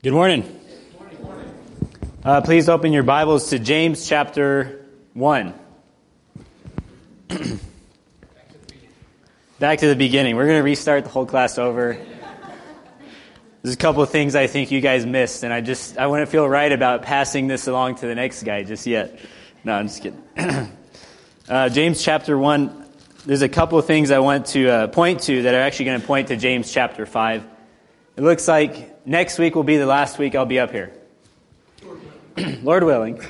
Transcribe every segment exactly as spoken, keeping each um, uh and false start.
Good morning. Uh, please open your Bibles to James chapter one. Back to the beginning. We're going to restart the whole class over. There's a couple of things I think you guys missed, and I just I wouldn't feel right about passing this along to the next guy just yet. No, I'm just kidding. uh, James chapter one, there's a couple of things I want to uh, point to that are actually going to point to James chapter five. It looks like next week will be the last week I'll be up here. Lord willing.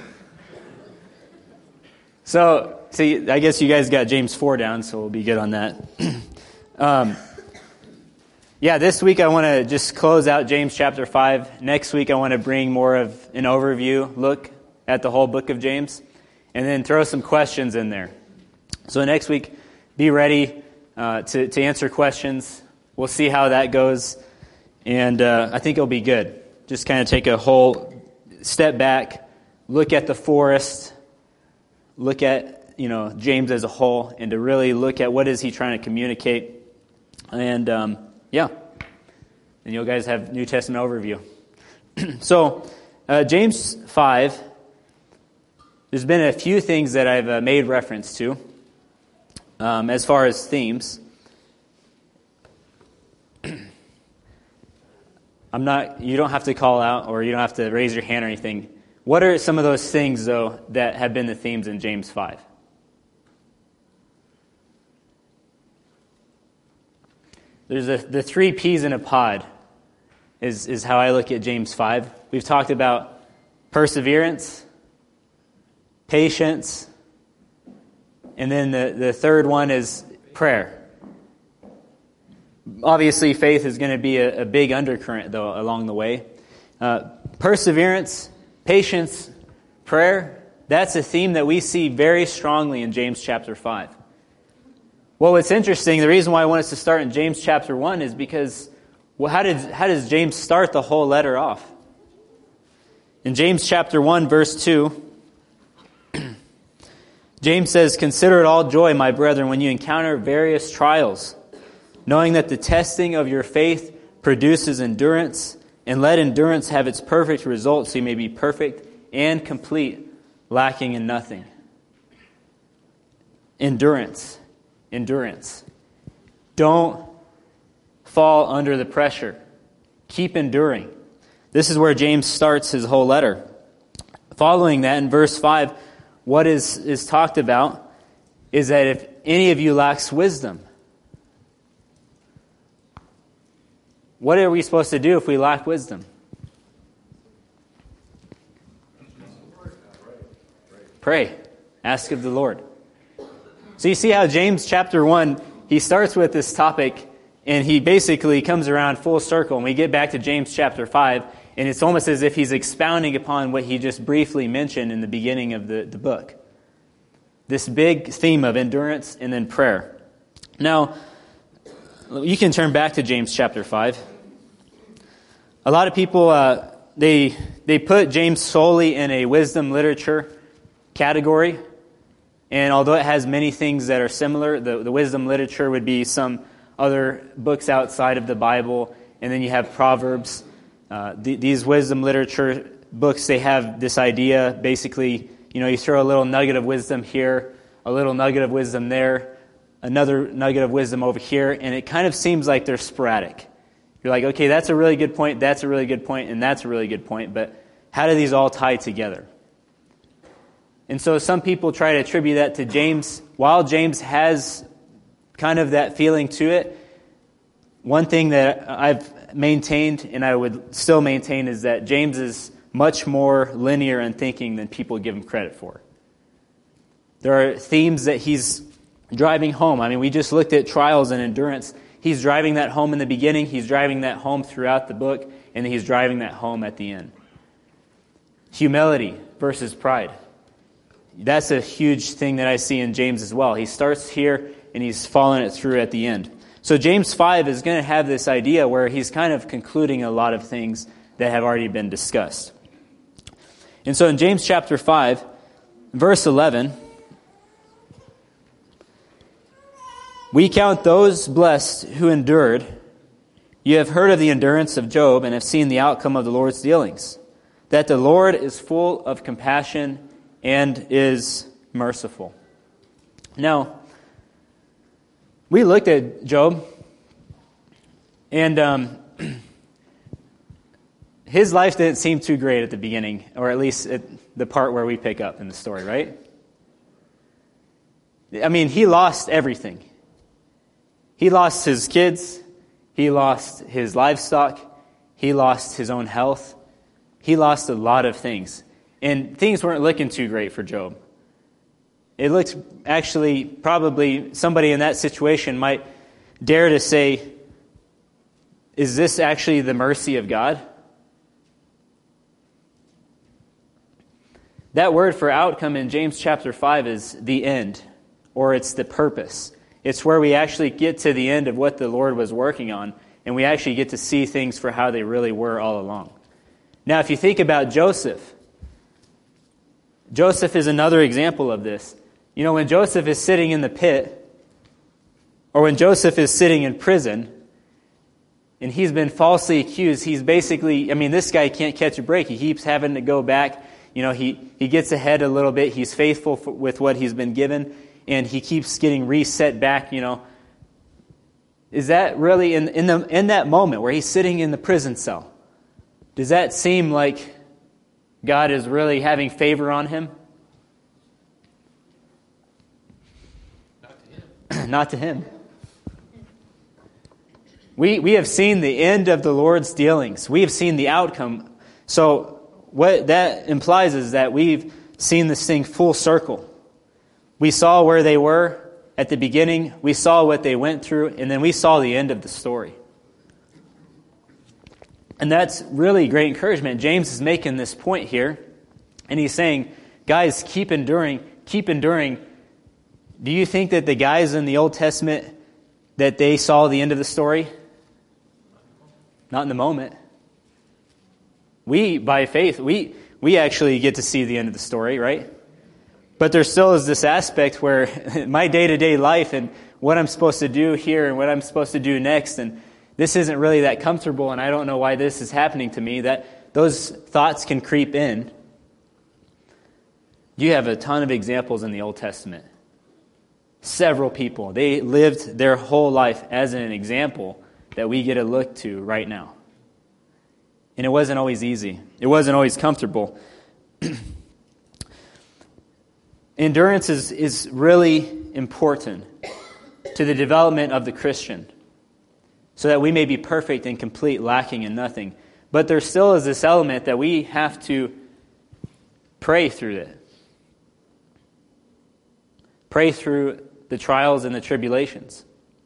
So, see, I guess you guys got James four down, so we'll be good on that. um, yeah, this week I want to just close out James chapter five. Next week I want to bring more of an overview look at the whole book of James, and then throw some questions in there. So next week, be ready uh, to, to answer questions. We'll see how that goes. And uh, I think it'll be good. Just kind of take a whole step back, look at the forest, look at, you know, James as a whole, and to really look at what is he trying to communicate. And, um, yeah. And you guys have New Testament overview. so, uh, James five, there's been a few things that I've uh, made reference to um, as far as themes. I'm not, you don't have to call out or you don't have to raise your hand or anything. What are some of those things, though, that have been the themes in James five? There's a, the three P's in a pod is, is how I look at James five. We've talked about perseverance, patience, and then the, the third one is prayer. Obviously, faith is going to be a, a big undercurrent, though, along the way. Uh, perseverance, patience, prayer, that's a theme that we see very strongly in James chapter five. Well, what's interesting, the reason why I want us to start in James chapter one is because, well, how did how does James start the whole letter off? In James chapter one, verse two, James says, "Consider it all joy, my brethren, when you encounter various trials, knowing that the testing of your faith produces endurance, and let endurance have its perfect result, so you may be perfect and complete, lacking in nothing." Endurance. Endurance. Don't fall under the pressure. Keep enduring. This is where James starts his whole letter. Following that, in verse five, what is, is talked about is that if any of you lacks wisdom, what are we supposed to do if we lack wisdom? Pray. Ask of the Lord. So you see how James chapter one, he starts with this topic, and he basically comes around full circle, and we get back to James chapter five, and it's almost as if he's expounding upon what he just briefly mentioned in the beginning of the, the book. This big theme of endurance and then prayer. Now, you can turn back to James chapter five. A lot of people, uh, they they put James solely in a wisdom literature category. And although it has many things that are similar, the, the wisdom literature would be some other books outside of the Bible. And then you have Proverbs. Uh, th- these wisdom literature books, they have this idea, basically, you know, you throw a little nugget of wisdom here, a little nugget of wisdom there, another nugget of wisdom over here, and it kind of seems like they're sporadic. You're like, okay, that's a really good point, that's a really good point, and that's a really good point, but how do these all tie together? And so some people try to attribute that to James. While James has kind of that feeling to it, one thing that I've maintained, and I would still maintain, is that James is much more linear in thinking than people give him credit for. There are themes that he's driving home. I mean, we just looked at trials and endurance. He's driving that home in the beginning, he's driving that home throughout the book, and he's driving that home at the end. Humility versus pride. That's a huge thing that I see in James as well. He starts here, and he's following it through at the end. So James five is going to have this idea where he's kind of concluding a lot of things that have already been discussed. And so in James chapter five, verse eleven, we count those blessed who endured You have heard of the endurance of Job and have seen the outcome of the Lord's dealings, that the Lord is full of compassion and is merciful. Now, we looked at Job, and um, his life didn't seem too great at the beginning, or at least at the part where we pick up in the story, right? I mean, he lost everything. He lost his kids. He lost his livestock. He lost his own health. He lost a lot of things. And things weren't looking too great for Job. It looks actually, probably somebody in that situation might dare to say, is this actually the mercy of God? That word for outcome in James chapter five is the end, or it's the purpose. It's where we actually get to the end of what the Lord was working on, and we actually get to see things for how they really were all along. Now, if you think about Joseph, Joseph is another example of this. You know, when Joseph is sitting in the pit, or when Joseph is sitting in prison, and he's been falsely accused, he's basically, I mean, this guy can't catch a break. He keeps having to go back. You know, he, he gets ahead a little bit. He's faithful for, with what he's been given, and he keeps getting reset back, you know. Is that really, in, in, the, in that moment where he's sitting in the prison cell, does that seem like God is really having favor on him? Not to him. Not to him. We, we have seen the end of the Lord's dealings. We have seen the outcome. So what that implies is that we've seen this thing full circle. We saw where they were at the beginning. We saw what they went through. And then we saw the end of the story. And that's really great encouragement. James is making this point here. And he's saying, guys, keep enduring. Keep enduring. Do you think that the guys in the Old Testament, that they saw the end of the story? Not in the moment. We, by faith, we we actually get to see the end of the story, right? But there still is this aspect where my day-to-day life and what I'm supposed to do here and what I'm supposed to do next, and this isn't really that comfortable, and I don't know why this is happening to me, that those thoughts can creep in. You have a ton of examples in the Old Testament. Several people. They lived their whole life as an example that we get to look to right now. And it wasn't always easy. It wasn't always comfortable. Endurance is, is really important to the development of the Christian, so that we may be perfect and complete, lacking in nothing. But there still is this element that we have to pray through it. Pray through the trials and the tribulations.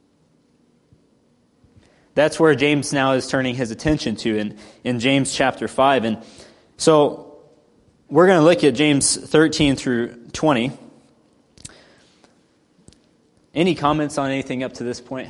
That's where James now is turning his attention to in, in James chapter five. And so we're going to look at James thirteen through twenty. Any comments on anything up to this point?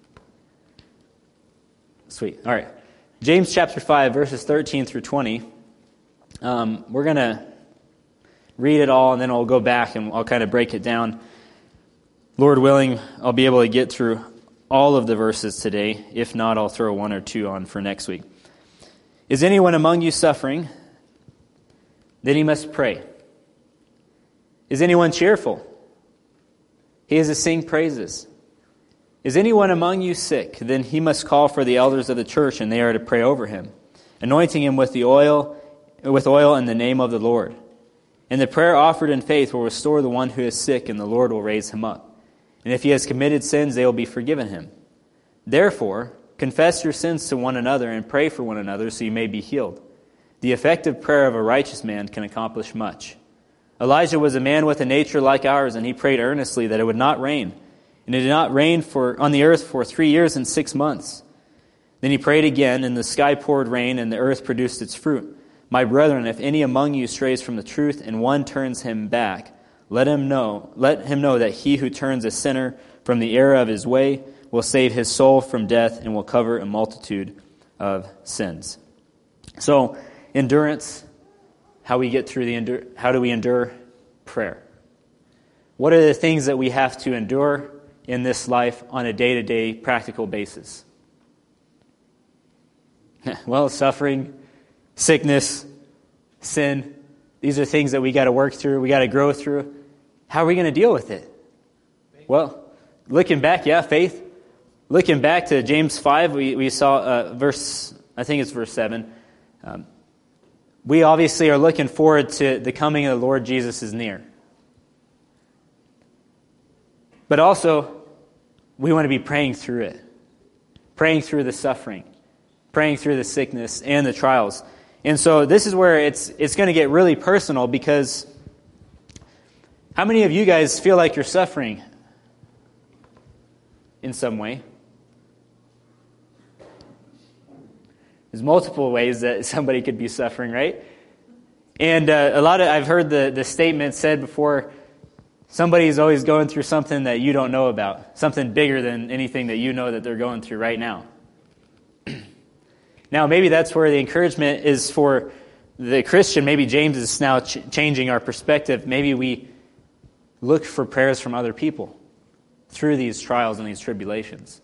Sweet. All right. James chapter five, verses thirteen through twenty. Um, we're going to read it all, and then I'll go back and I'll kind of break it down. Lord willing, I'll be able to get through all of the verses today. If not, I'll throw one or two on for next week. Is anyone among you suffering? Then he must pray. Is anyone cheerful? He is to sing praises. Is anyone among you sick? Then he must call for the elders of the church, and they are to pray over him, anointing him with the oil, with oil in the name of the Lord. And the prayer offered in faith will restore the one who is sick, and the Lord will raise him up. And if he has committed sins, they will be forgiven him. Therefore, confess your sins to one another and pray for one another so you may be healed. The effective prayer of a righteous man can accomplish much. Elijah was a man with a nature like ours, and he prayed earnestly that it would not rain. And it did not rain for, on the earth for three years and six months. Then he prayed again, and the sky poured rain, and the earth produced its fruit. My brethren, if any among you strays from the truth, and one turns him back, let him know, let him know that he who turns a sinner from the error of his way will save his soul from death and will cover a multitude of sins. So, endurance, how we get through the endure, how do we endure? Prayer. What are the things that we have to endure in this life on a day-to-day practical basis? Well, suffering, sickness, sin, these are things that we got to work through, we got to grow through. How are we going to deal with it? Well, looking back, yeah, faith. Looking back to James five, we, we saw uh, verse, I think it's verse seven. Um, we obviously are looking forward to the coming of the Lord Jesus is near. But also, we want to be praying through it. Praying through the suffering. Praying through the sickness and the trials. And so this is where it's it's going to get really personal, because how many of you guys feel like you're suffering in some way? There's multiple ways that somebody could be suffering, right? And uh, a lot of, I've heard the, the statement said before, somebody's always going through something that you don't know about, something bigger than anything that you know that they're going through right now. Now, maybe that's where the encouragement is for the Christian. Maybe James is now ch- changing our perspective. Maybe we look for prayers from other people through these trials and these tribulations.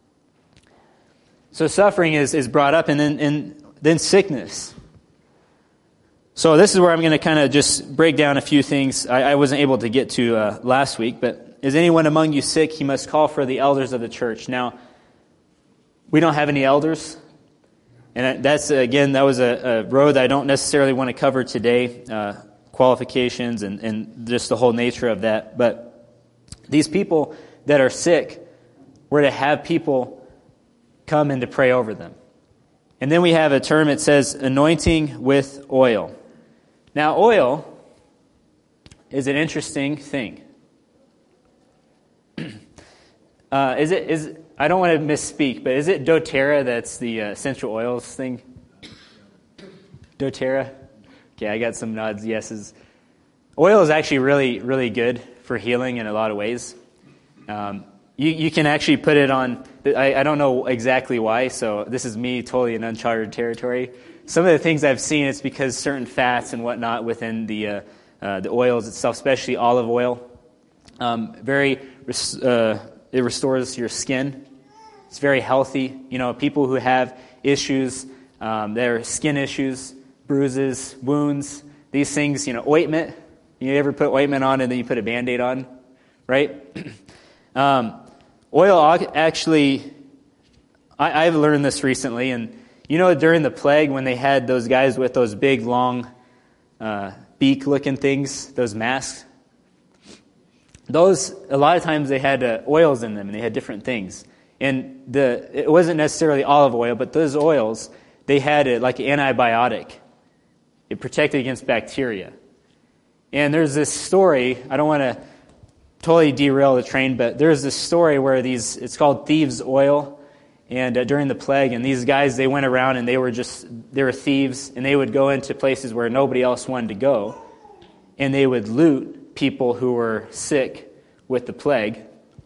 So suffering is, is brought up, and then and then sickness. So this is where I'm going to kind of just break down a few things I, I wasn't able to get to uh, last week. But is anyone among you sick? He must call for the elders of the church. Now, we don't have any elders. And that's, again, that was a, a road that I don't necessarily want to cover today, uh, qualifications and, and just the whole nature of that. But these people that are sick, we're to have people come and to pray over them. And then we have a term, it says anointing with oil. Now, oil is an interesting thing. uh, is it is I don't want to misspeak, but is it doTERRA that's the uh, essential oils thing? doTERRA? Okay, I got some nods, yeses. Oil is actually really, really good for healing in a lot of ways. Um, you, you can actually put it on, I, I don't know exactly why, so this is me totally in uncharted territory. Some of the things I've seen, it's because certain fats and whatnot within the uh, uh, the oils itself, especially olive oil, um, very uh, it restores your skin. It's very healthy. You know, people who have issues, um, their skin issues, bruises, wounds, these things, you know, ointment. You ever put ointment on and then you put a Band-Aid on, right? um, oil actually, I, I've learned this recently, and you know, during the plague when they had those guys with those big, long, uh, beak-looking things, those masks, those, a lot of times they had uh, oils in them, and they had different things. And the it wasn't necessarily olive oil, but those oils, they had it like an antibiotic. It protected against bacteria. And there's this story, I don't want to totally derail the train, but there's this story where these, it's called thieves' oil, and uh, during the plague, and these guys, they went around and they were just, they were thieves, and they would go into places where nobody else wanted to go, and they would loot people who were sick with the plague.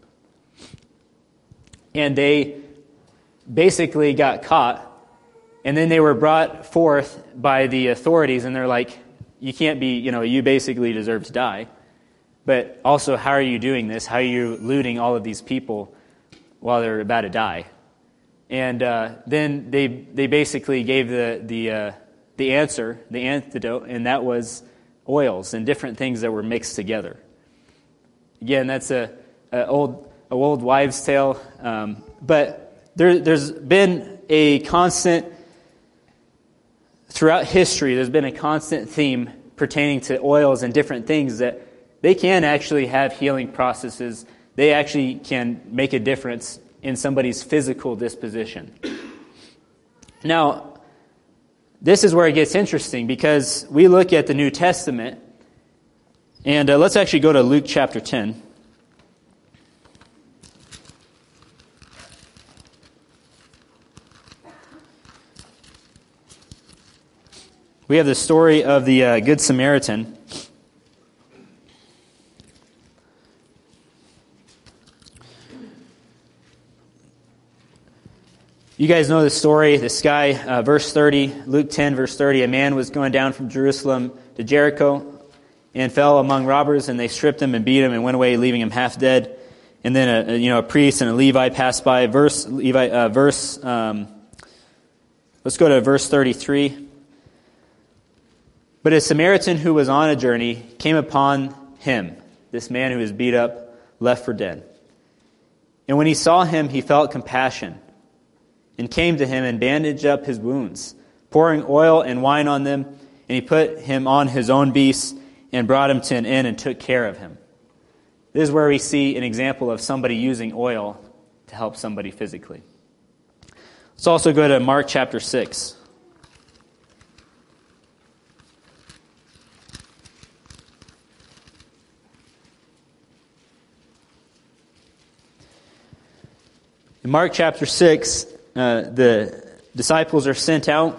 And they basically got caught, and then they were brought forth by the authorities, and they're like, you can't be, you know, you basically deserve to die. But also, how are you doing this? How are you looting all of these people while they're about to die? And uh, then they they basically gave the the uh, the answer, the antidote, and that was oils and different things that were mixed together. Again, that's a, a old a old wives' tale, um, but there there's been a constant throughout history. There's been a constant theme pertaining to oils and different things that they can actually have healing processes. They actually can make a difference in somebody's physical disposition. Now, this is where it gets interesting, because we look at the New Testament, and uh, let's actually go to Luke chapter ten. We have the story of the uh, Good Samaritan. You guys know the story. This guy, uh, verse thirty, Luke ten, verse thirty, a man was going down from Jerusalem to Jericho and fell among robbers, and they stripped him and beat him and went away, leaving him half dead. And then a, a you know a priest and a Levite passed by. Verse Levi, uh, verse um, Let's go to verse thirty-three. But a Samaritan who was on a journey came upon him, this man who was beat up, left for dead. And when he saw him, he felt compassion and came to him and bandaged up his wounds, pouring oil and wine on them. And he put him on his own beast and brought him to an inn and took care of him. This is where we see an example of somebody using oil to help somebody physically. Let's also go to Mark chapter six. In Mark chapter six, uh, the disciples are sent out.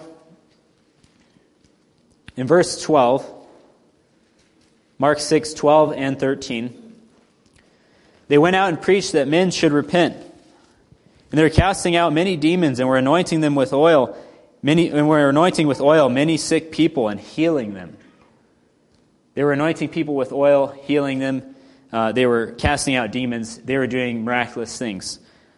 In verse twelve, Mark six, twelve and thirteen, they went out and preached that men should repent. And they were casting out many demons and were anointing them with oil, many and were anointing with oil many sick people and healing them. They were anointing people with oil, healing them. Uh, they were casting out demons. They were doing miraculous things.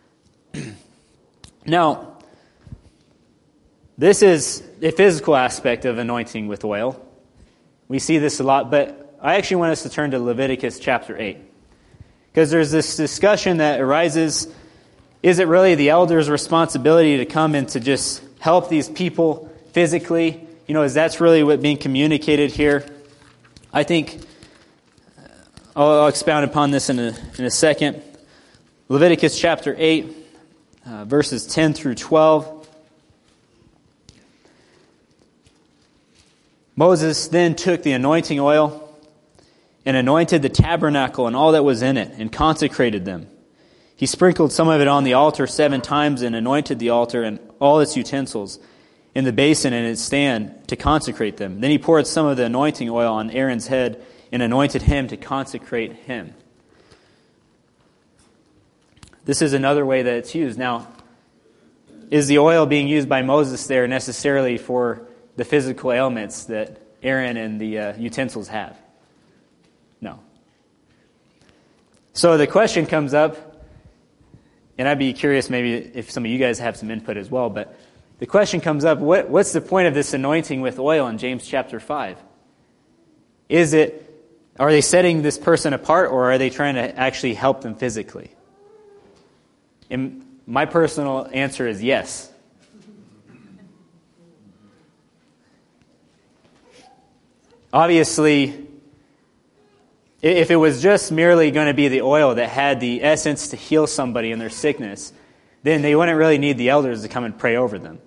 Now, this is a physical aspect of anointing with oil. We see this a lot, but I actually want us to turn to Leviticus chapter eight. Because there's this discussion that arises, is it really the elder's responsibility to come and to just help these people physically? You know, is that's really what being communicated here? I think I'll, I'll expound upon this in a, in a second. Leviticus chapter eight. Uh, verses ten through twelve. Moses then took the anointing oil and anointed the tabernacle and all that was in it and consecrated them. He sprinkled some of it on the altar seven times and anointed the altar and all its utensils in the basin and its stand to consecrate them. Then he poured some of the anointing oil on Aaron's head and anointed him to consecrate him. This is another way that it's used. Now, is the oil being used by Moses there necessarily for the physical ailments that Aaron and the uh, utensils have? No. So the question comes up, and I'd be curious maybe if some of you guys have some input as well, but the question comes up, what, what's the point of this anointing with oil in James chapter five? Is it, are they setting this person apart, or are they trying to actually help them physically? And my personal answer is yes. Obviously, if it was just merely going to be the oil that had the essence to heal somebody in their sickness, then they wouldn't really need the elders to come and pray over them.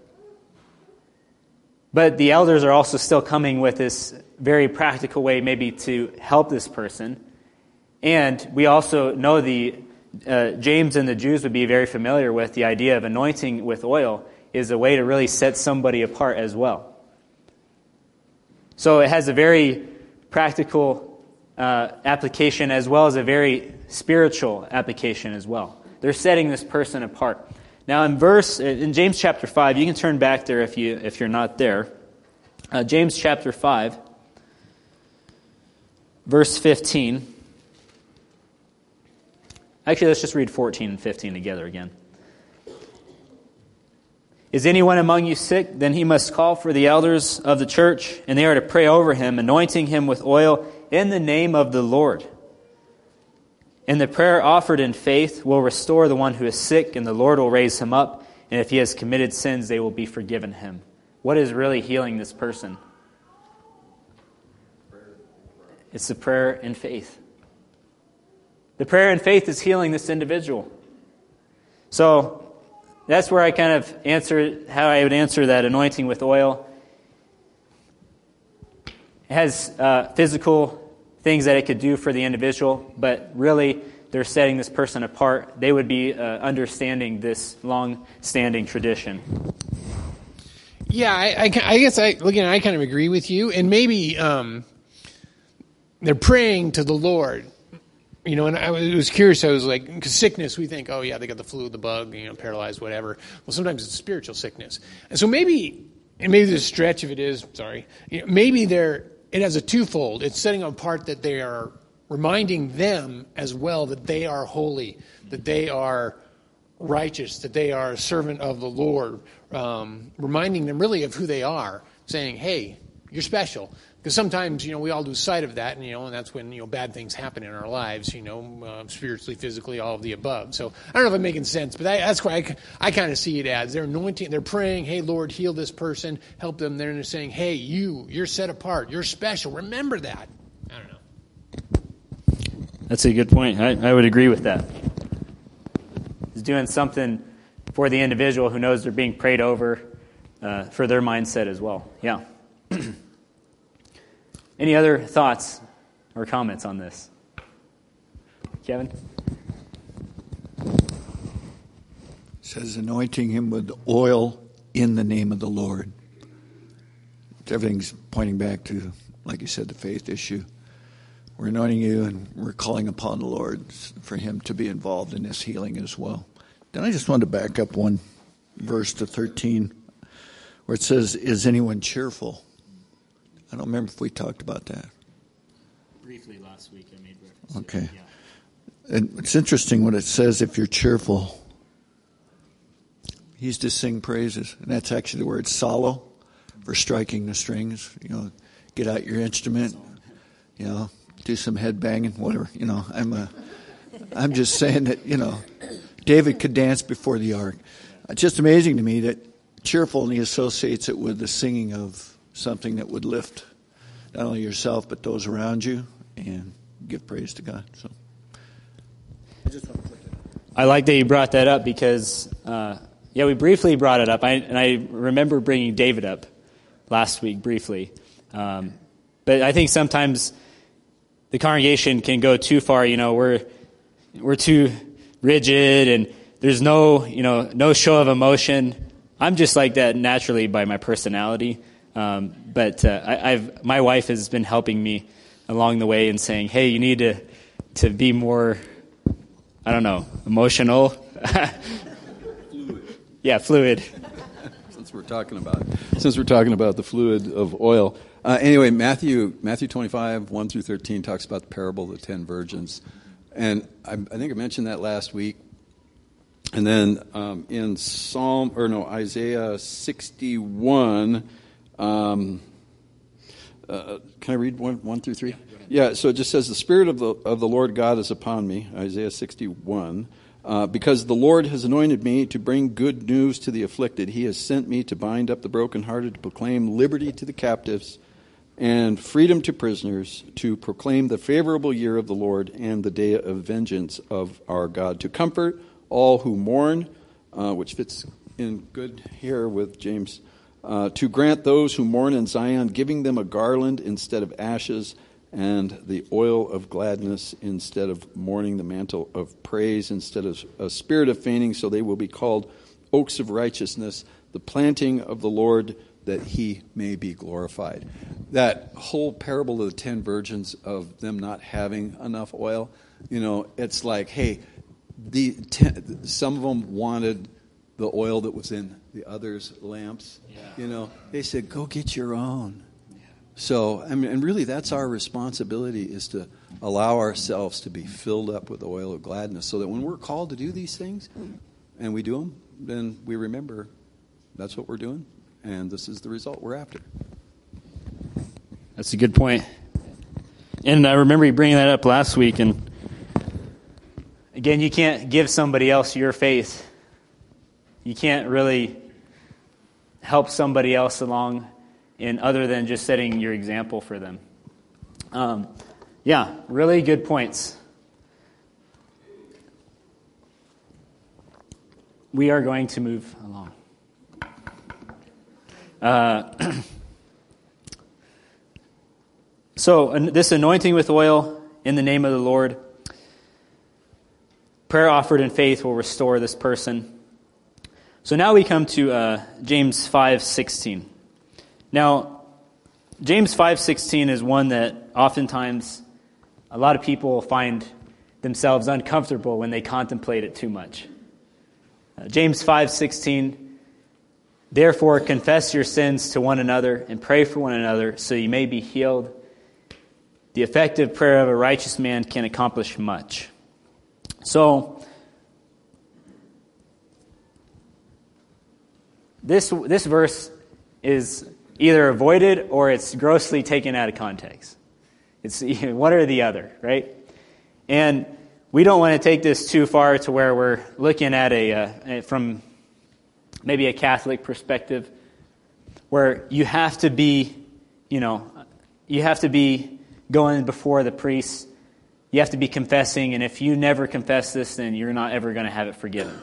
But the elders are also still coming with this very practical way maybe to help this person. And we also know the Uh, James and the Jews would be very familiar with the idea of anointing with oil is a way to really set somebody apart as well. So it has a very practical uh, application as well as a very spiritual application as well. They're setting this person apart. Now in verse in James chapter five, you can turn back there if you if you're not there. Uh, James chapter five, verse fifteen. Actually, let's just read fourteen and fifteen together again. Is anyone among you sick? Then he must call for the elders of the church, and they are to pray over him, anointing him with oil in the name of the Lord. And the prayer offered in faith will restore the one who is sick, and the Lord will raise him up. And if he has committed sins, they will be forgiven him. What is really healing this person? It's the prayer in faith. The prayer in faith is healing this individual. So that's where I kind of answer how I would answer that anointing with oil. It has uh, physical things that it could do for the individual, but really they're setting this person apart. They would be uh, understanding this long-standing tradition. Yeah, I, I, I guess I looking at it, I kind of agree with you, and maybe um, they're praying to the Lord. You know, and I was curious. I was like, because sickness, we think, oh yeah, they got the flu, the bug, you know, paralyzed, whatever. Well, sometimes it's spiritual sickness, and so maybe, and maybe the stretch of it is, sorry, you know, maybe they're it has a twofold. It's setting apart that they are reminding them as well that they are holy, that they are righteous, that they are a servant of the Lord, um, reminding them really of who they are, saying, hey, you're special. Because sometimes, you know, we all lose sight of that, and, you know, and that's when, you know, bad things happen in our lives, you know, uh, spiritually, physically, all of the above. So I don't know if I'm making sense, but I, that's why I, I kind of see it as they're anointing, they're praying, hey, Lord, heal this person, help them. They're saying, hey, you, you're set apart, you're special. Remember that. I don't know. That's a good point. I, I would agree with that. He's doing something for the individual who knows they're being prayed over, uh, for their mindset as well. Yeah. Any other thoughts or comments on this? Kevin? It says anointing him with oil in the name of the Lord. Everything's pointing back to, like you said, the faith issue. We're anointing you and we're calling upon the Lord for him to be involved in this healing as well. Then I just wanted to back up one verse to thirteen where it says, is anyone cheerful? I don't remember if we talked about that. Briefly last week I made reference. Okay. Yeah. And it's interesting what it says, if you're cheerful. He's to sing praises. And that's actually the word solo, for striking the strings. You know, get out your instrument, you know, do some head banging, whatever. You know, I'm a, I'm just saying that, you know, David could dance before the ark. It's just amazing to me that cheerful, and he associates it with the singing of something that would lift not only yourself but those around you and give praise to God. So, I just want to put that. I like that you brought that up because, uh, yeah, we briefly brought it up, I, and I remember bringing David up last week briefly. Um, but I think sometimes the congregation can go too far. You know, we're we're too rigid, and there's no you know no show of emotion. I'm just like that naturally by my personality. Um, but uh, I, I've my wife has been helping me along the way and saying, "Hey, you need to to be more, I don't know, emotional." Fluid. Yeah, fluid. Since we're talking about since we're talking about the fluid of oil. Uh, anyway, Matthew Matthew twenty-five one through thirteen talks about the parable of the ten virgins, and I, I think I mentioned that last week. And then um, in Psalm or no Isaiah sixty-one. Um, uh, can I read one, one through three? Yeah, so it just says, the Spirit of the of the Lord God is upon me, Isaiah sixty-one, uh, because the Lord has anointed me to bring good news to the afflicted. He has sent me to bind up the brokenhearted, to proclaim liberty to the captives and freedom to prisoners, to proclaim the favorable year of the Lord and the day of vengeance of our God, to comfort all who mourn, uh, which fits in good here with James. Uh, to grant those who mourn in Zion, giving them a garland instead of ashes, and the oil of gladness instead of mourning, the mantle of praise instead of a spirit of fainting, so they will be called oaks of righteousness, the planting of the Lord, that he may be glorified. That whole parable of the ten virgins, of them not having enough oil, you know, it's like, hey, the ten, some of them wanted the oil that was in the others' lamps. Yeah. You know, they said, go get your own. Yeah. So, I mean, and really that's our responsibility, is to allow ourselves to be filled up with the oil of gladness, so that when we're called to do these things and we do them, then we remember that's what we're doing, and this is the result we're after. That's a good point. And I remember you bringing that up last week, and again, you can't give somebody else your faith. You can't really help somebody else along in other than just setting your example for them. Um, yeah, really good points. We are going to move along. Uh, so uh, this anointing with oil in the name of the Lord, prayer offered in faith will restore this person. So now we come to uh, James five sixteen. Now, James five sixteen is one that oftentimes a lot of people find themselves uncomfortable when they contemplate it too much. Uh, James five sixteen, therefore confess your sins to one another and pray for one another so you may be healed. The effective prayer of a righteous man can accomplish much. So, this this verse is either avoided or it's grossly taken out of context. It's one or the other, right? And we don't want to take this too far to where we're looking at a uh, from maybe a Catholic perspective, where you have to be, you know, you have to be going before the priest. You have to be confessing, and if you never confess this, then you're not ever going to have it forgiven.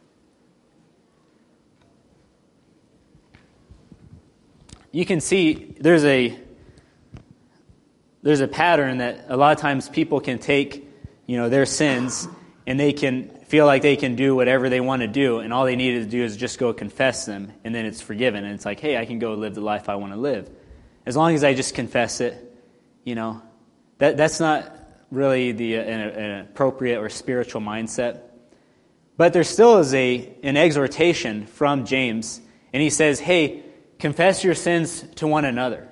You can see there's a there's a pattern that a lot of times people can take, you know, their sins, and they can feel like they can do whatever they want to do, and all they need to do is just go confess them, and then it's forgiven. And it's like, hey, I can go live the life I want to live. As long as I just confess it, you know, that that's not really the uh, an, an appropriate or spiritual mindset. But there still is a an exhortation from James, and he says, hey, confess your sins to one another.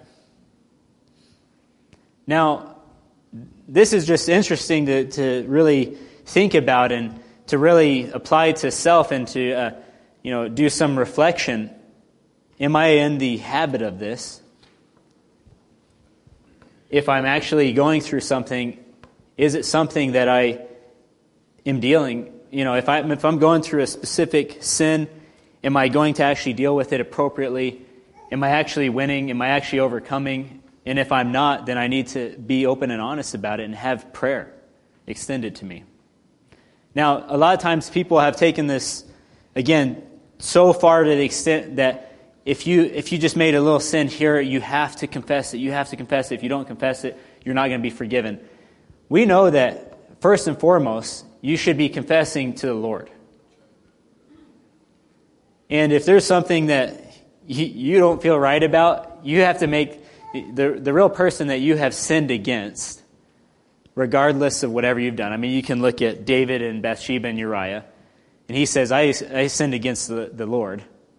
Now, this is just interesting to, to really think about and to really apply to self and to uh, you know do some reflection. Am I in the habit of this? If I'm actually going through something, is it something that I am dealing? You know, if I if I'm going through a specific sin, am I going to actually deal with it appropriately? Am I actually winning? Am I actually overcoming? And if I'm not, then I need to be open and honest about it and have prayer extended to me. Now, a lot of times people have taken this, again, so far to the extent that if you if you just made a little sin here, you have to confess it. You have to confess it. If you don't confess it, you're not going to be forgiven. We know that, first and foremost, you should be confessing to the Lord. And if there's something that you, you don't feel right about, you have to make the, the real person that you have sinned against, regardless of whatever you've done. I mean, you can look at David and Bathsheba and Uriah, and he says, I, I sinned against the, the Lord.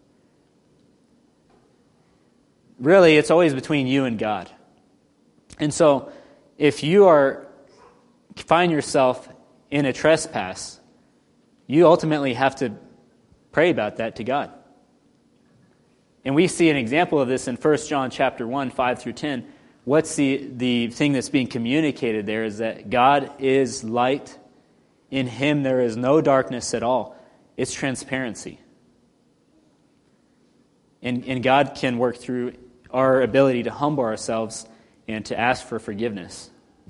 Really, it's always between you and God. And so, if you are find yourself in a trespass, you ultimately have to pray about that to God. And we see an example of this in First John chapter one, five through ten. What's the, the thing that's being communicated there is that God is light. In Him there is no darkness at all. It's transparency. And, and God can work through our ability to humble ourselves and to ask for forgiveness.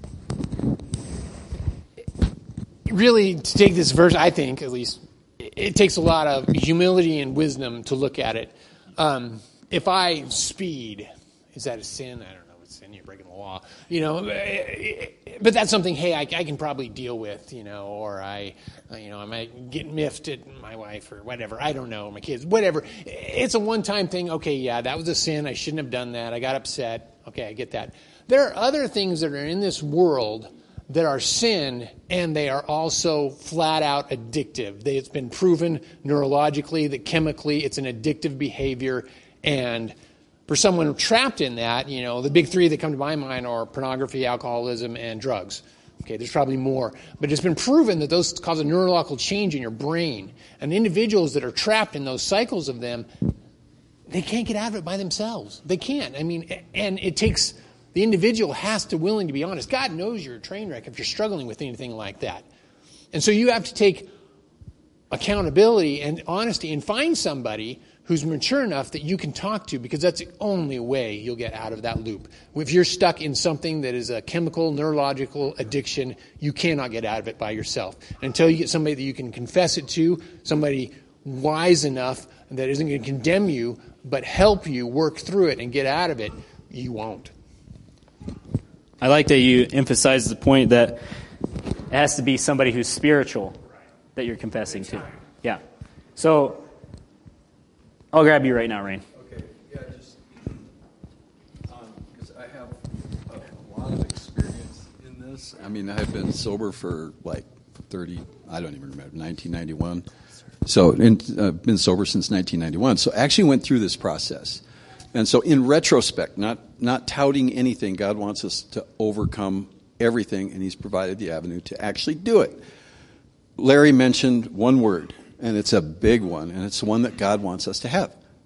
Really, to take this verse, I think, at least, it takes a lot of humility and wisdom to look at it. Um, if I speed, is that a sin? I don't know. It's sin. You're breaking the law. You know, but that's something, hey, I, I can probably deal with, you know, or I, you know, I might get miffed at my wife or whatever. I don't know, my kids, whatever. It's a one-time thing. Okay, yeah, that was a sin. I shouldn't have done that. I got upset. Okay, I get that. There are other things that are in this world that are sin, and they are also flat-out addictive. They, it's been proven neurologically that chemically it's an addictive behavior, and for someone trapped in that, you know, the big three that come to my mind are pornography, alcoholism, and drugs. Okay, there's probably more. But it's been proven that those cause a neurological change in your brain. And individuals that are trapped in those cycles of them, they can't get out of it by themselves. They can't. I mean, and it takes, the individual has to willing to be honest. God knows you're a train wreck if you're struggling with anything like that. And so you have to take accountability and honesty and find somebody who's mature enough that you can talk to, because that's the only way you'll get out of that loop. If you're stuck in something that is a chemical, neurological addiction, you cannot get out of it by yourself. And until you get somebody that you can confess it to, somebody wise enough that isn't going to condemn you, but help you work through it and get out of it, you won't. I like that you emphasize the point that it has to be somebody who's spiritual that you're confessing to. Yeah. So I'll grab you right now, Rain. Okay, yeah, just because um, I have a, a lot of experience in this. I mean, I've been sober for like thirty, I don't even remember, nineteen ninety-one. So I've uh, been sober since nineteen ninety-one. So I actually went through this process. And so in retrospect, not not touting anything, God wants us to overcome everything, and He's provided the avenue to actually do it. Larry mentioned one word, and it's a big one, and it's one that God wants us to have: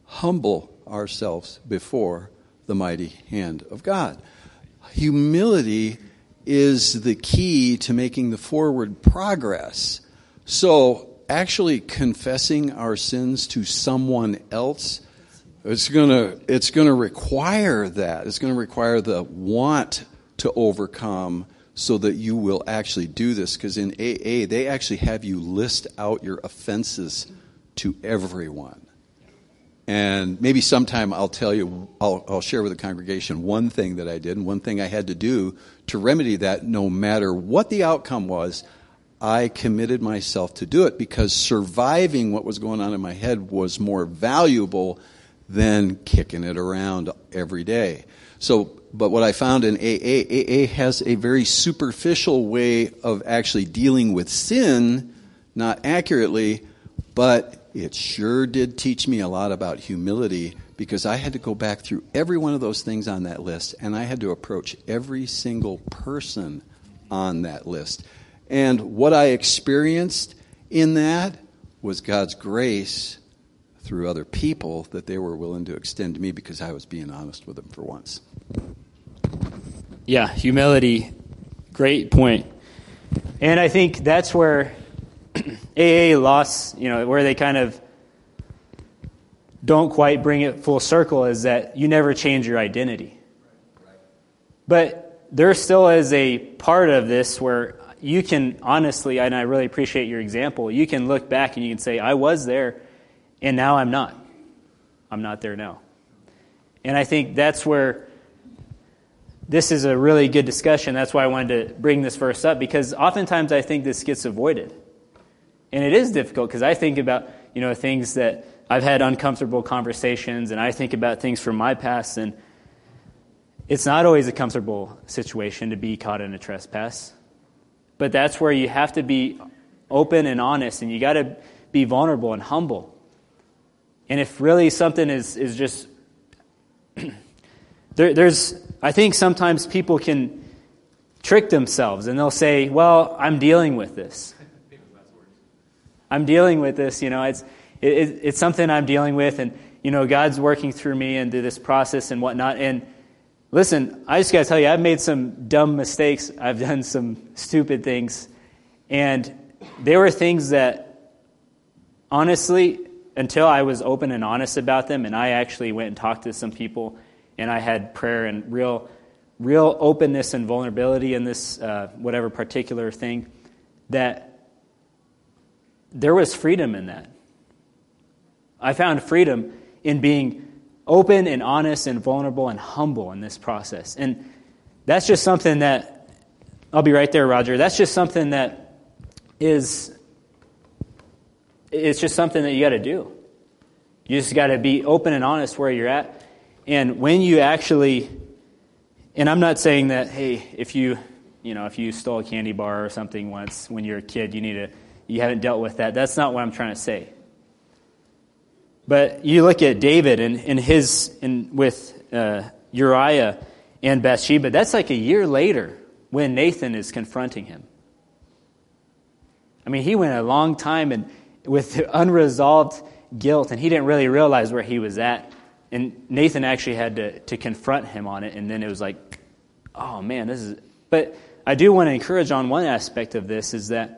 humble ourselves before the mighty hand of God. Humility is the key to making the forward progress. So actually confessing our sins to someone else, it's going to it's going to require that. It's going to require the want to overcome so that you will actually do this. Because in A A, they actually have you list out your offenses to everyone. And maybe sometime I'll tell you, I'll, I'll share with the congregation one thing that I did and one thing I had to do to remedy that. No matter what the outcome was, I committed myself to do it because surviving what was going on in my head was more valuable than kicking it around every day. So, but what I found in A A, A A has a very superficial way of actually dealing with sin, not accurately, but it sure did teach me a lot about humility because I had to go back through every one of those things on that list, and I had to approach every single person on that list. And what I experienced in that was God's grace through other people that they were willing to extend to me because I was being honest with them for once. Yeah, humility, great point. And I think that's where A A lost, you know, where they kind of don't quite bring it full circle is that you never change your identity. But there still is a part of this where you can honestly, and I really appreciate your example, you can look back and you can say, I was there, and now I'm not. I'm not there now. And I think that's where this is a really good discussion. That's why I wanted to bring this verse up, because oftentimes I think this gets avoided. And it is difficult because I think about, you know, things that I've had uncomfortable conversations, and I think about things from my past, and it's not always a comfortable situation to be caught in a trespass. But that's where you have to be open and honest, and you got to be vulnerable and humble. And if really something is, is just, there, there's, I think sometimes people can trick themselves, and they'll say, well, I'm dealing with this. I'm dealing with this, you know, it's it, it's something I'm dealing with, and, you know, God's working through me and through this process and whatnot. And listen, I just got to tell you, I've made some dumb mistakes. I've done some stupid things. And they were things that, honestly, until I was open and honest about them, and I actually went and talked to some people, and I had prayer and real real openness and vulnerability in this, uh, whatever particular thing, that there was freedom in that. I found freedom in being open and honest and vulnerable and humble in this process. And that's just something that, I'll be right there, Roger, that's just something that is, it's just something that you got to do. You just got to be open and honest where you're at. And when you actually, and I'm not saying that, hey, if you, you know, if you stole a candy bar or something once when you're a kid, you need to, you haven't dealt with that. That's not what I'm trying to say. But you look at David and, and his, and with uh, Uriah and Bathsheba, that's like a year later when Nathan is confronting him. I mean, he went a long time and with unresolved guilt, and he didn't really realize where he was at. And Nathan actually had to, to confront him on it, and then it was like, oh man, this is... But I do want to encourage on one aspect of this is that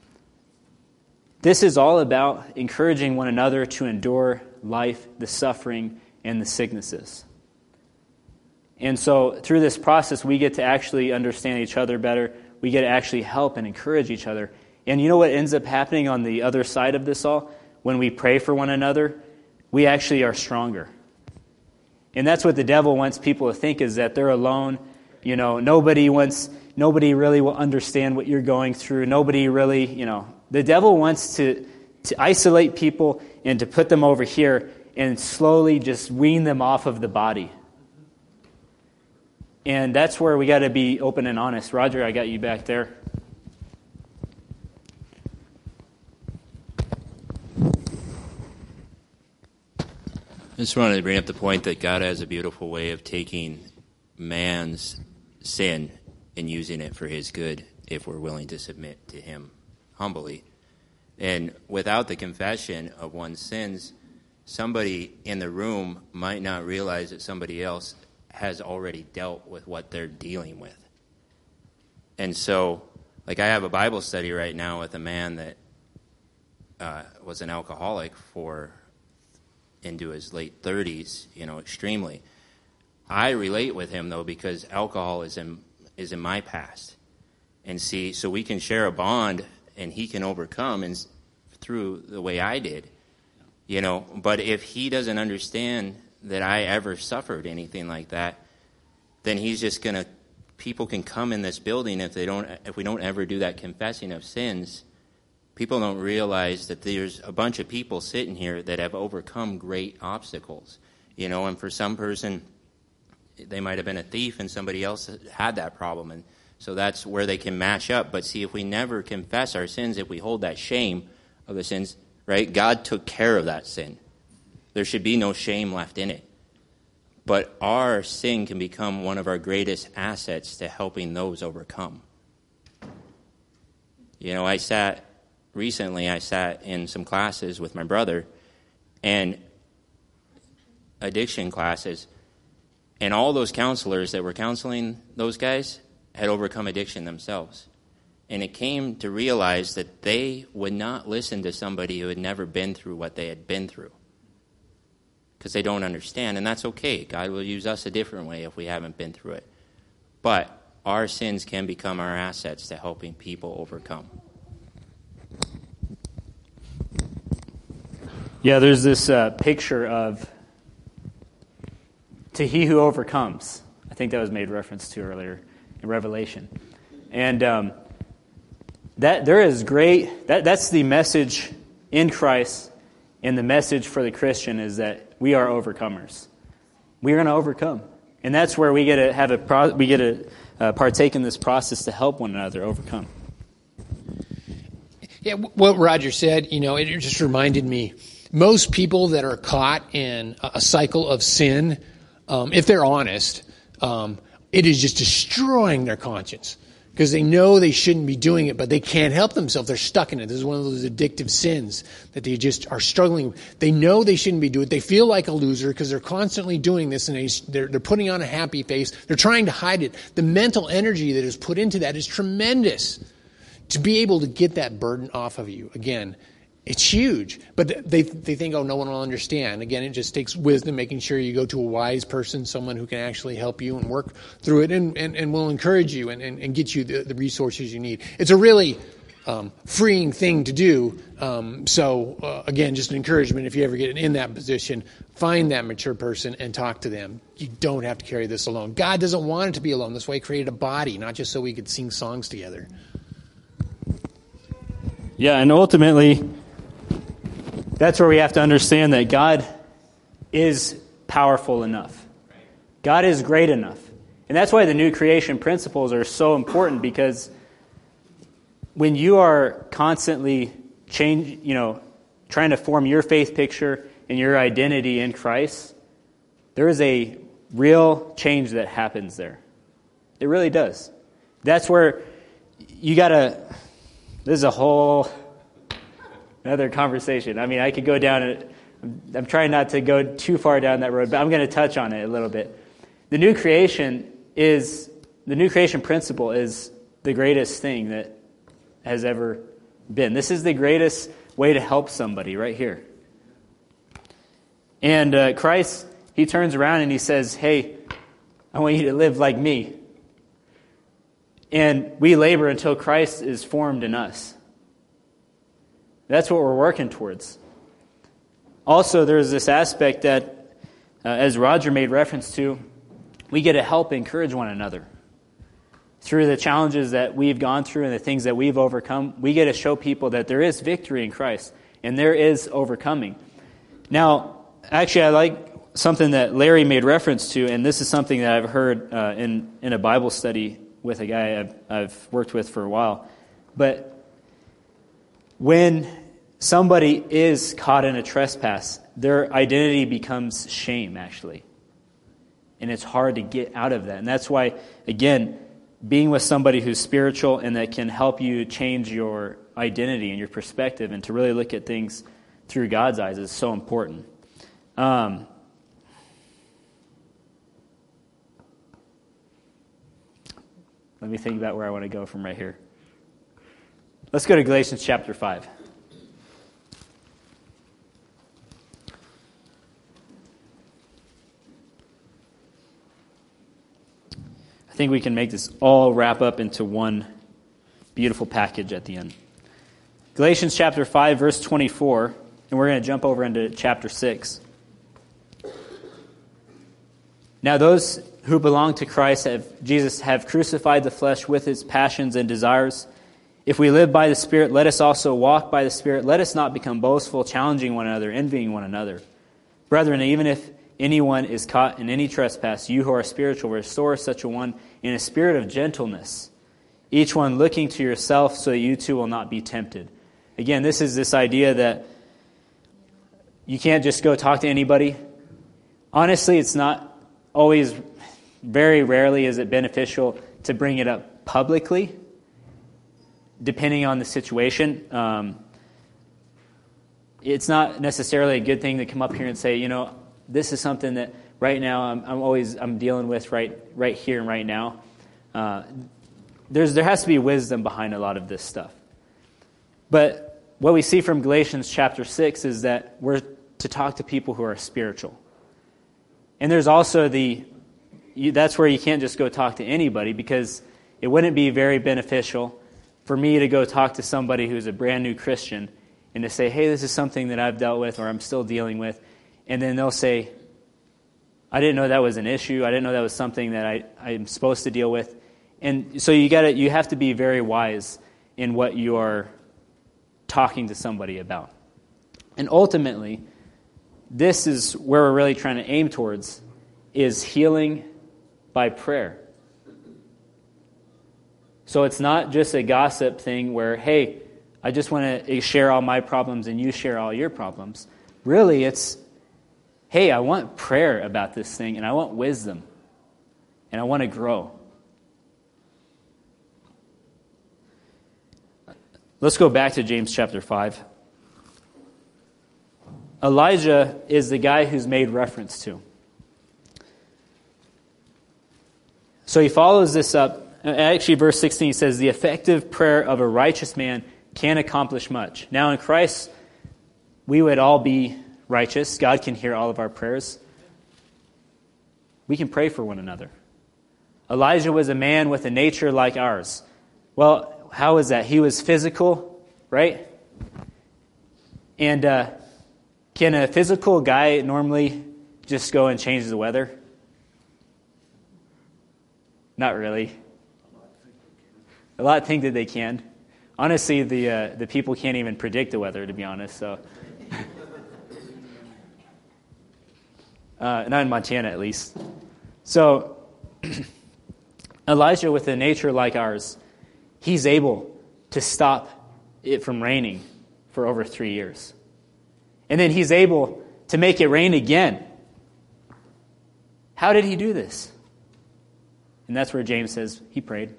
this is all about encouraging one another to endure life, the suffering, and the sicknesses. And so through this process, we get to actually understand each other better. We get to actually help and encourage each other. And you know what ends up happening on the other side of this all? When we pray for one another, we actually are stronger. And that's what the devil wants people to think, is that they're alone. You know, nobody wants, nobody really will understand what you're going through. Nobody really, you know, the devil wants to, to isolate people and to put them over here and slowly just wean them off of the body. And that's where we got to be open and honest. Roger, I got you back there. I just wanted to bring up the point that God has a beautiful way of taking man's sin and using it for his good if we're willing to submit to him humbly. And without the confession of one's sins, somebody in the room might not realize that somebody else has already dealt with what they're dealing with. And so, like, I have a Bible study right now with a man that uh, was an alcoholic for into his late thirties, you know, extremely. I relate with him, though, because alcoholism is in my past. And see, so we can share a bond, and he can overcome and through the way I did, you know. But if he doesn't understand that I ever suffered anything like that, then he's just going to, people can come in this building if they don't, if we don't ever do that confessing of sins. People don't realize that there's a bunch of people sitting here that have overcome great obstacles, you know. And for some person, they might have been a thief and somebody else had that problem. And so that's where they can match up. But see, if we never confess our sins, if we hold that shame of the sins, right, God took care of that sin. There should be no shame left in it. But our sin can become one of our greatest assets to helping those overcome. You know, I sat, recently I sat in some classes with my brother, and addiction classes, and all those counselors that were counseling those guys had overcome addiction themselves. And it came to realize that they would not listen to somebody who had never been through what they had been through, because they don't understand, and that's okay. God will use us a different way if we haven't been through it. But our sins can become our assets to helping people overcome. Yeah, there's this uh, picture of to he who overcomes. I think that was made reference to earlier in Revelation. And um, that there is great, that, that's the message in Christ, and the message for the Christian is that we are overcomers. We are going to overcome. And that's where we get to have a pro, we get to uh, partake in this process to help one another overcome. Yeah, what Roger said, you know, it just reminded me, most people that are caught in a cycle of sin, um, if they're honest, um, it is just destroying their conscience. Because they know they shouldn't be doing it, but they can't help themselves. They're stuck in it. This is one of those addictive sins that they just are struggling with. They know they shouldn't be doing it. They feel like a loser because they're constantly doing this, and they, they're, they're putting on a happy face. They're trying to hide it. The mental energy that is put into that is tremendous. To be able to get that burden off of you, again, it's huge. But they they think, oh, no one will understand. Again, it just takes wisdom, making sure you go to a wise person, someone who can actually help you and work through it and, and, and will encourage you and, and, and get you the, the resources you need. It's a really um, freeing thing to do. Um, so, uh, again, just an encouragement, if you ever get in that position, find that mature person and talk to them. You don't have to carry this alone. God doesn't want it to be alone. That's why he created a body, not just so we could sing songs together. Yeah, and ultimately, that's where we have to understand that God is powerful enough. God is great enough. And that's why the new creation principles are so important, because when you are constantly change, you know, trying to form your faith picture and your identity in Christ, there is a real change that happens there. It really does. That's where you got to, this is a whole another conversation. I mean, I could go down it. I'm trying not to go too far down that road, but I'm going to touch on it a little bit. The new creation is, the new creation principle is the greatest thing that has ever been. This is the greatest way to help somebody right here. And uh, Christ, he turns around and he says, hey, I want you to live like me. And we labor until Christ is formed in us. That's what we're working towards. Also, there's this aspect that, uh, as Roger made reference to, we get to help encourage one another. Through the challenges that we've gone through and the things that we've overcome, we get to show people that there is victory in Christ and there is overcoming. Now, actually, I like something that Larry made reference to, and this is something that I've heard uh, in, in a Bible study with a guy I've, I've worked with for a while. But when somebody is caught in a trespass, their identity becomes shame, actually. And it's hard to get out of that. And that's why, again, being with somebody who's spiritual and that can help you change your identity and your perspective and to really look at things through God's eyes is so important. Um, let me think about where I want to go from right here. Let's go to Galatians chapter five. I think we can make this all wrap up into one beautiful package at the end. Galatians chapter five, verse twenty-four, and we're going to jump over into chapter six. Now those who belong to Christ, have, Jesus, have crucified the flesh with its passions and desires. If we live by the Spirit, let us also walk by the Spirit. Let us not become boastful, challenging one another, envying one another. Brethren, even if anyone is caught in any trespass, you who are spiritual, restore such a one in a spirit of gentleness, each one looking to yourself so that you too will not be tempted. Again, this is this idea that you can't just go talk to anybody. Honestly, it's not always, very rarely is it beneficial to bring it up publicly, depending on the situation. Um, it's not necessarily a good thing to come up here and say, you know, this is something that right now I'm, I'm always I'm dealing with right right here and right now. Uh, there's there has to be wisdom behind a lot of this stuff. But what we see from Galatians chapter six is that we're to talk to people who are spiritual. And there's also the, you, that's where you can't just go talk to anybody, because it wouldn't be very beneficial for me to go talk to somebody who's a brand new Christian and to say, hey, this is something that I've dealt with or I'm still dealing with. And then they'll say, I didn't know that was an issue. I didn't know that was something that I, I'm supposed to deal with. And so you gotta, you have to be very wise in what you are talking to somebody about. And ultimately, this is where we're really trying to aim towards, is healing by prayer. So it's not just a gossip thing where, hey, I just want to share all my problems and you share all your problems. Really, it's, hey, I want prayer about this thing and I want wisdom and I want to grow. Let's go back to James chapter five. Elijah is the guy who's made reference to. So he follows this up. Actually, verse sixteen says, the effective prayer of a righteous man can accomplish much. Now in Christ, we would all be righteous. God can hear all of our prayers. We can pray for one another. Elijah was a man with a nature like ours. Well, how is that? He was physical, right? And uh, can a physical guy normally just go and change the weather? Not really. A lot think that they can. Honestly, the uh, the people can't even predict the weather, to be honest. So, uh, not in Montana, at least. So, Elijah, with a nature like ours, he's able to stop it from raining for over three years. And then he's able to make it rain again. How did he do this? And that's where James says he prayed.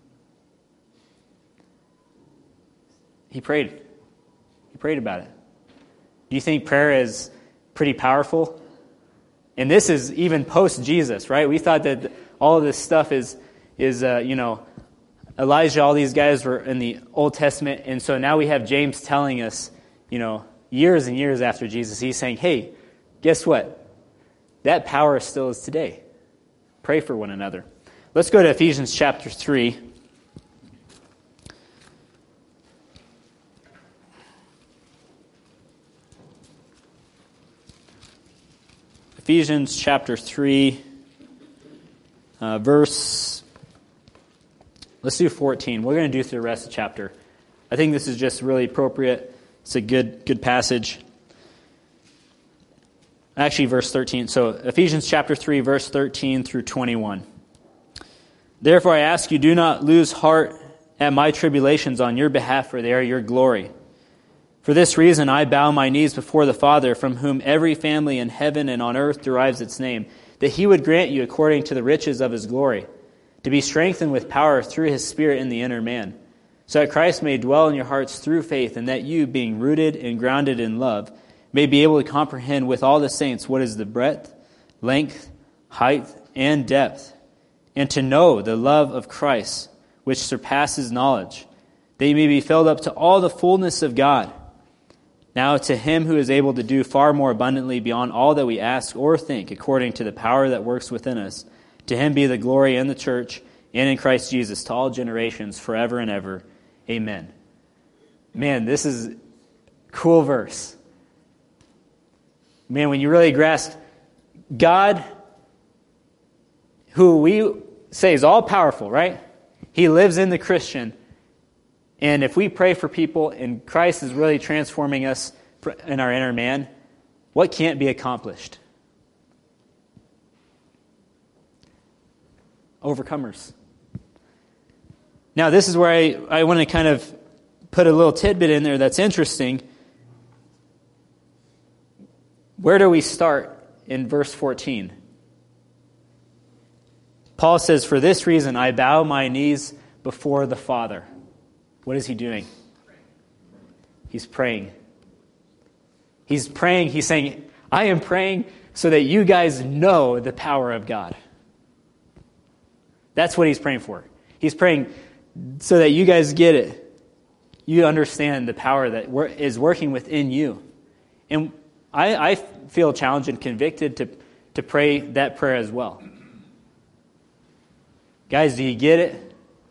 He prayed. He prayed about it. Do you think prayer is pretty powerful? And this is even post-Jesus, right? We thought that all of this stuff is, is uh, you know, Elijah, all these guys were in the Old Testament. And so now we have James telling us, you know, years and years after Jesus, he's saying, hey, guess what? That power still is today. Pray for one another. Let's go to Ephesians chapter three. Ephesians chapter three, uh, verse, let's do fourteen. We're going to do through the rest of the chapter. I think this is just really appropriate. It's a good good passage. Actually, verse thirteen. So Ephesians chapter three, verse thirteen through twenty-one. Therefore I ask you, do not lose heart at my tribulations on your behalf, for they are your glory. For this reason I bow my knees before the Father, from whom every family in heaven and on earth derives its name, that he would grant you, according to the riches of his glory, to be strengthened with power through his Spirit in the inner man, so that Christ may dwell in your hearts through faith, and that you, being rooted and grounded in love, may be able to comprehend with all the saints what is the breadth, length, height, and depth, and to know the love of Christ, which surpasses knowledge, that you may be filled up to all the fullness of God. Now to him who is able to do far more abundantly beyond all that we ask or think, according to the power that works within us, to him be the glory in the church and in Christ Jesus to all generations, forever and ever. Amen. Man, this is a cool verse. Man, when you really grasp God, who we say is all-powerful, right? He lives in the Christian. And if we pray for people and Christ is really transforming us in our inner man, what can't be accomplished? Overcomers. Now, this is where I, I want to kind of put a little tidbit in there that's interesting. Where do we start in verse fourteen? Paul says, "For this reason I bow my knees before the Father." What is he doing? He's praying. He's praying. He's saying, I am praying so that you guys know the power of God. That's what he's praying for. He's praying so that you guys get it. You understand the power that is working within you. And I, I feel challenged and convicted to, to pray that prayer as well. Guys, do you get it?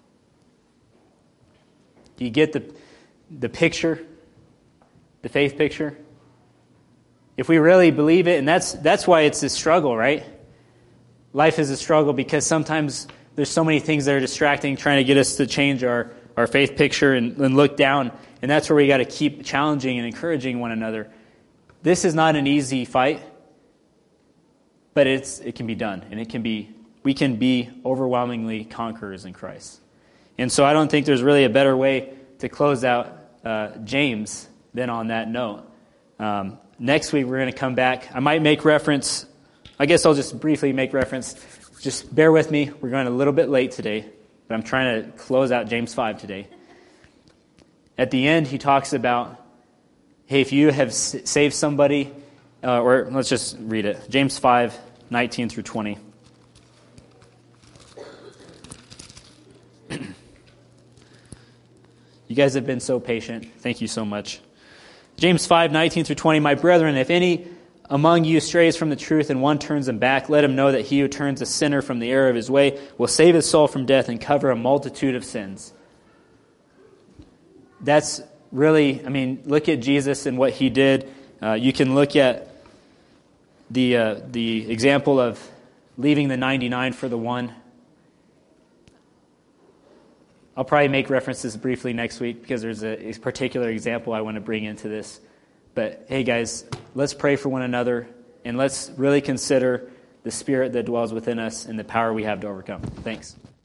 Do you get the the picture? The faith picture? If we really believe it, and that's that's why it's a struggle, right? Life is a struggle because sometimes there's so many things that are distracting, trying to get us to change our, our faith picture and, and look down. And that's where we got to keep challenging and encouraging one another. This is not an easy fight, but it's it can be done, and it can be we can be overwhelmingly conquerors in Christ. And so I don't think there's really a better way to close out uh, James than on that note. Um, next week we're going to come back. I might make reference. I guess I'll just briefly make reference. Just bear with me. We're going a little bit late today, but I'm trying to close out James five today. At the end, he talks about, hey, if you have s- saved somebody, uh, or let's just read it. James five, nineteen through twenty. You guys have been so patient. Thank you so much. James five, nineteen through twenty. My brethren, if any among you strays from the truth and one turns him back, let him know that he who turns a sinner from the error of his way will save his soul from death and cover a multitude of sins. That's really, I mean, look at Jesus and what he did. Uh, you can look at the uh, the example of leaving the ninety-nine for the one. I'll probably make references briefly next week because there's a, a particular example I want to bring into this. But hey guys, let's pray for one another and let's really consider the spirit that dwells within us and the power we have to overcome. Thanks.